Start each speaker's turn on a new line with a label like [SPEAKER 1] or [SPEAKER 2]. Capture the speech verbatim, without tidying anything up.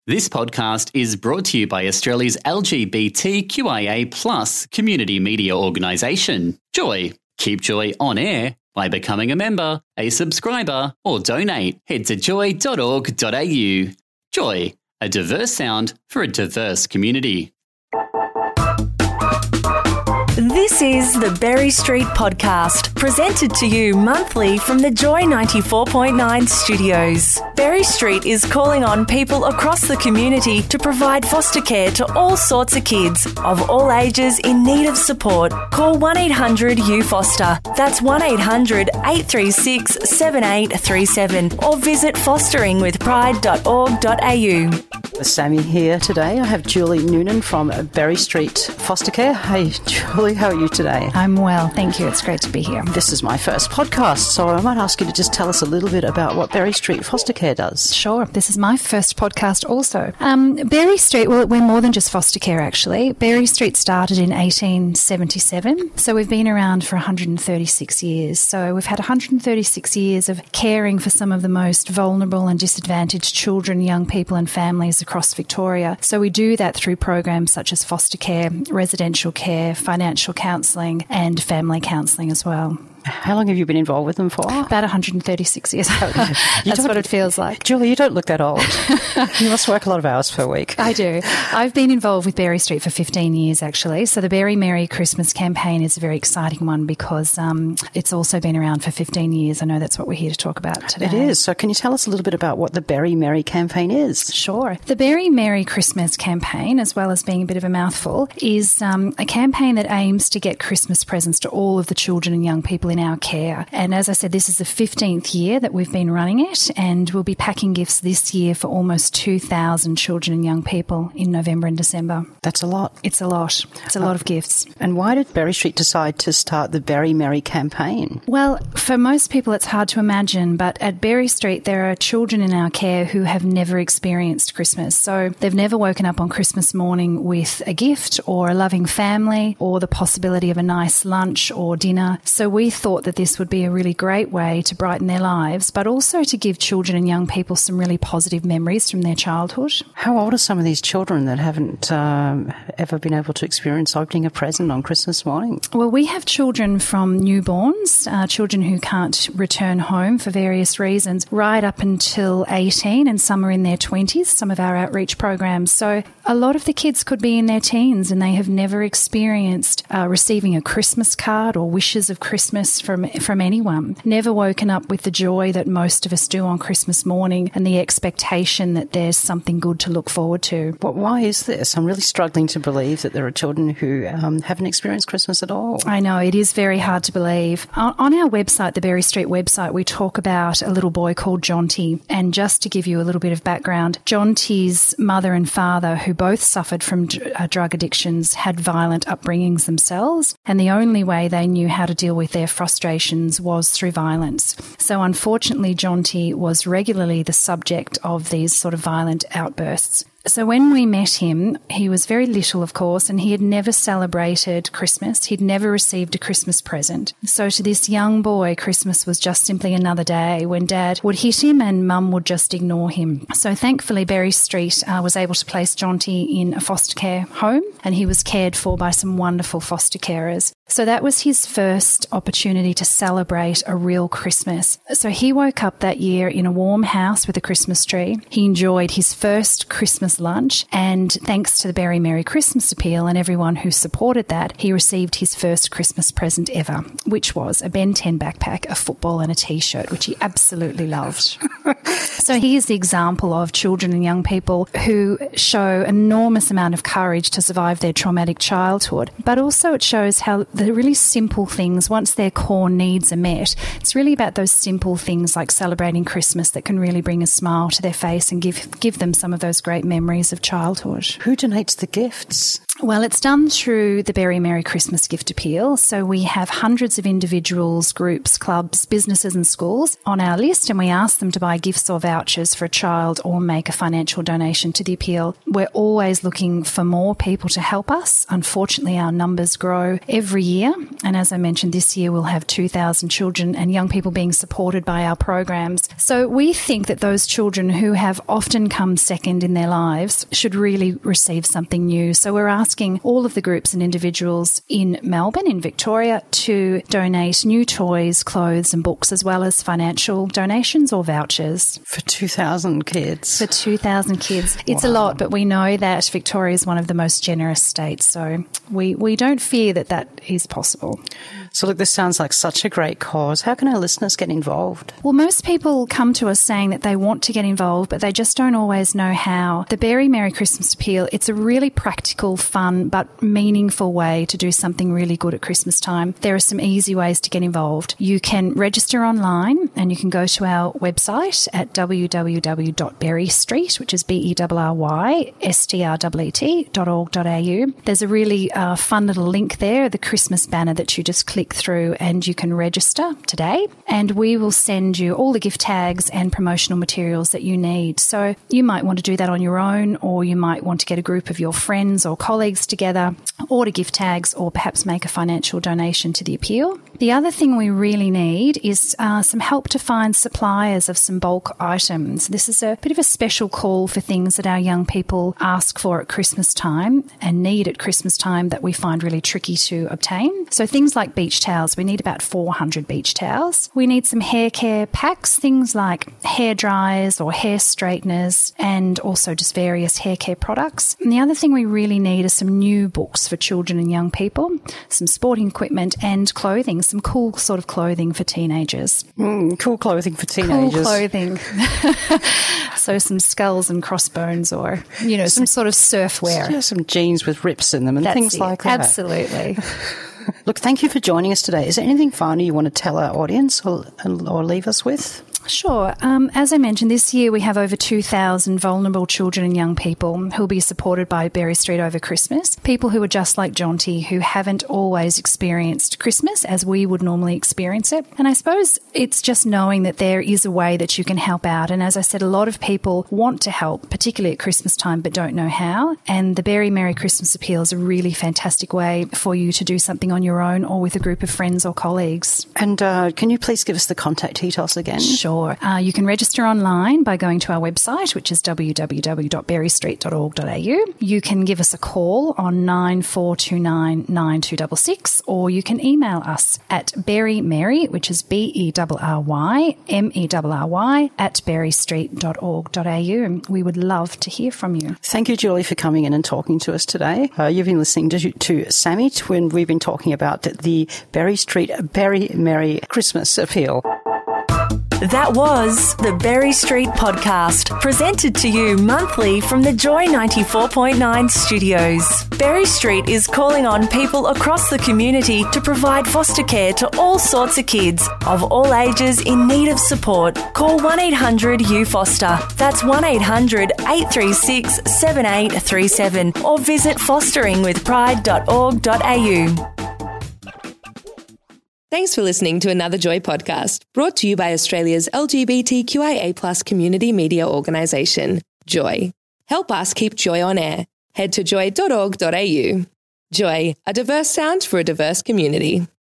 [SPEAKER 1] This podcast is brought to you by Australia's L G B T Q I A plus community media organisation, Joy. Keep Joy on air by becoming a member, a subscriber, or donate. Head to joy dot org dot a u. Joy, a diverse sound for a diverse community.
[SPEAKER 2] This is the Berry Street Podcast, presented to you monthly from the Joy ninety-four point nine studios. Berry Street is calling on people across the community to provide foster care to all sorts of kids of all ages in need of support. Call one eight hundred U foster. That's one eight hundred eight three six seven eight three seven or visit fostering with pride dot org dot a u.
[SPEAKER 3] Sammy here today. I have Julie Noonan from Berry Street Foster Care. Hey, Julie, how are you today?
[SPEAKER 4] I'm well, thank you. It's great to be here.
[SPEAKER 3] This is my first podcast, so I might ask you to just tell us a little bit about what Berry Street Foster Care does.
[SPEAKER 4] Sure. This is my first podcast also. Um, Berry Street, well, we're more than just foster care, actually. Berry Street started in eighteen seventy-seven, so we've been around for one hundred thirty-six years. So we've had one hundred thirty-six years of caring for some of the most vulnerable and disadvantaged children, young people and families across Victoria. So we do that through programs such as foster care, residential care, financial counselling and family counselling as well.
[SPEAKER 3] How long have you been involved with them for?
[SPEAKER 4] About one hundred thirty-six years. That's what it feels like.
[SPEAKER 3] Julie, you don't look that old. You must work a lot of hours per week.
[SPEAKER 4] I do. I've been involved with Berry Street for fifteen years, actually. So the Berry Merry Christmas campaign is a very exciting one because um, it's also been around for fifteen years. I know that's what we're here to talk about today.
[SPEAKER 3] It is. So can you tell us a little bit about what the Berry Merry campaign is?
[SPEAKER 4] Sure. The Berry Merry Christmas campaign, as well as being a bit of a mouthful, is um, a campaign that aims to get Christmas presents to all of the children and young people in our care. And as I said, this is the fifteenth year that we've been running it, and we'll be packing gifts this year for almost two thousand children and young people in November and December.
[SPEAKER 3] That's a lot.
[SPEAKER 4] It's a lot. It's a lot of gifts.
[SPEAKER 3] And why did Berry Street decide to start the Berry Merry campaign?
[SPEAKER 4] Well, for most people it's hard to imagine, but at Berry Street there are children in our care who have never experienced Christmas. So they've never woken up on Christmas morning with a gift or a loving family or the possibility of a nice lunch or dinner. So we thought that this would be a really great way to brighten their lives, but also to give children and young people some really positive memories from their childhood.
[SPEAKER 3] How old are some of these children that haven't um, ever been able to experience opening a present on Christmas morning?
[SPEAKER 4] Well, we have children from newborns, uh, children who can't return home for various reasons, right up until eighteen, and some are in their twenties, some of our outreach programs. So a lot of the kids could be in their teens and they have never experienced uh, receiving a Christmas card or wishes of Christmas from from anyone, never woken up with the joy that most of us do on Christmas morning and the expectation that there's something good to look forward to.
[SPEAKER 3] But why is this? I'm really struggling to believe that there are children who um, haven't experienced Christmas at all.
[SPEAKER 4] I know, it is very hard to believe. On, on our website, the Berry Street website, we talk about a little boy called Jonty. And just to give you a little bit of background, Jonty's mother and father, who both suffered from uh, drug addictions, had violent upbringings themselves, and the only way they knew how to deal with their frustrations was through violence. So unfortunately, Jonty was regularly the subject of these sort of violent outbursts. So when we met him, he was very little, of course, and he had never celebrated Christmas. He'd never received a Christmas present. So to this young boy, Christmas was just simply another day when Dad would hit him and Mum would just ignore him. So thankfully, Berry Street uh, was able to place Jonty in a foster care home, and he was cared for by some wonderful foster carers. So that was his first opportunity to celebrate a real Christmas. So he woke up that year in a warm house with a Christmas tree. He enjoyed his first Christmas lunch, and thanks to the Berry Merry Christmas appeal and everyone who supported that, he received his first Christmas present ever, which was a Ben ten backpack, a football and a T-shirt, which he absolutely loved. So he is the example of children and young people who show enormous amount of courage to survive their traumatic childhood, but also it shows how the really simple things, once their core needs are met, it's really about those simple things like celebrating Christmas that can really bring a smile to their face and give give them some of those great memories of childhood.
[SPEAKER 3] Who donates the gifts?
[SPEAKER 4] Well, it's done through the Berry Merry Christmas Gift Appeal. So we have hundreds of individuals, groups, clubs, businesses and schools on our list, and we ask them to buy gifts or vouchers for a child or make a financial donation to the appeal. We're always looking for more people to help us. Unfortunately, our numbers grow every year. And as I mentioned, this year we'll have two thousand children and young people being supported by our programs. So we think that those children who have often come second in their lives lives should really receive something new. So we're asking all of the groups and individuals in Melbourne, in Victoria, to donate new toys, clothes and books, as well as financial donations or vouchers.
[SPEAKER 3] For two thousand kids.
[SPEAKER 4] For two thousand kids. It's wow. a lot, but we know that Victoria is one of the most generous states, so we, we don't fear that that is possible.
[SPEAKER 3] So look, this sounds like such a great cause. How can our listeners get involved?
[SPEAKER 4] Well, most people come to us saying that they want to get involved, but they just don't always know how. The Berry Merry Christmas Appeal, it's a really practical, fun, but meaningful way to do something really good at Christmas time. There are some easy ways to get involved. You can register online and you can go to our website at w w w dot berry street, which is B E R R Y S T R E E T dot org dot a u. There's a really uh, fun little link there, the Christmas banner that you just click through, and you can register today, and we will send you all the gift tags and promotional materials that you need. So you might want to do that on your own, or you might want to get a group of your friends or colleagues together, order gift tags, or perhaps make a financial donation to the appeal. The other thing we really need is uh, some help to find suppliers of some bulk items. This is a bit of a special call for things that our young people ask for at Christmas time and need at Christmas time that we find really tricky to obtain. So things like beach towels. We need about four hundred beach towels. We need some hair care packs, things like hair dryers or hair straighteners, and also just various hair care products. And the other thing we really need are some new books for children and young people, some sporting equipment and clothing, some cool sort of clothing for teenagers.
[SPEAKER 3] Mm, cool clothing for teenagers.
[SPEAKER 4] Cool clothing. So some skulls and crossbones, or, you know, some sort of surf wear.
[SPEAKER 3] Yeah, some jeans with rips in them and
[SPEAKER 4] That's
[SPEAKER 3] things
[SPEAKER 4] it.
[SPEAKER 3] like that.
[SPEAKER 4] Absolutely.
[SPEAKER 3] Look, thank you for joining us today. Is there anything final you want to tell our audience or, or leave us with?
[SPEAKER 4] Sure. Um, as I mentioned, this year we have over two thousand vulnerable children and young people who will be supported by Berry Street over Christmas. People who are just like Jonty, who haven't always experienced Christmas as we would normally experience it. And I suppose it's just knowing that there is a way that you can help out. And as I said, a lot of people want to help, particularly at Christmas time, but don't know how. And the Berry Merry Christmas Appeal is a really fantastic way for you to do something on your own or with a group of friends or colleagues.
[SPEAKER 3] And uh, can you please give us the contact details again?
[SPEAKER 4] Sure. Uh, you can register online by going to our website, which is w w w dot berry street dot org dot a u. You can give us a call on nine four two nine, nine two six six, or you can email us at berrymerry, which is B E R R Y M E R R Y, at berry street dot org dot a u. We would love to hear from you.
[SPEAKER 3] Thank you, Julie, for coming in and talking to us today. Uh, you've been listening to, to Sammy when we've been talking about the Berry Street Berry Merry Christmas Appeal.
[SPEAKER 2] That was the Berry Street Podcast, presented to you monthly from the Joy ninety-four point nine studios. Berry Street is calling on people across the community to provide foster care to all sorts of kids of all ages in need of support. Call one eight hundred U foster. That's one eight hundred, eight three six, seven eight three seven, or visit fostering with pride dot org dot a u.
[SPEAKER 5] Thanks for listening to another Joy podcast, brought to you by Australia's L G B T Q I A plus community media organisation, Joy. Help us keep Joy on air. Head to joy dot org dot a u. Joy, a diverse sound for a diverse community.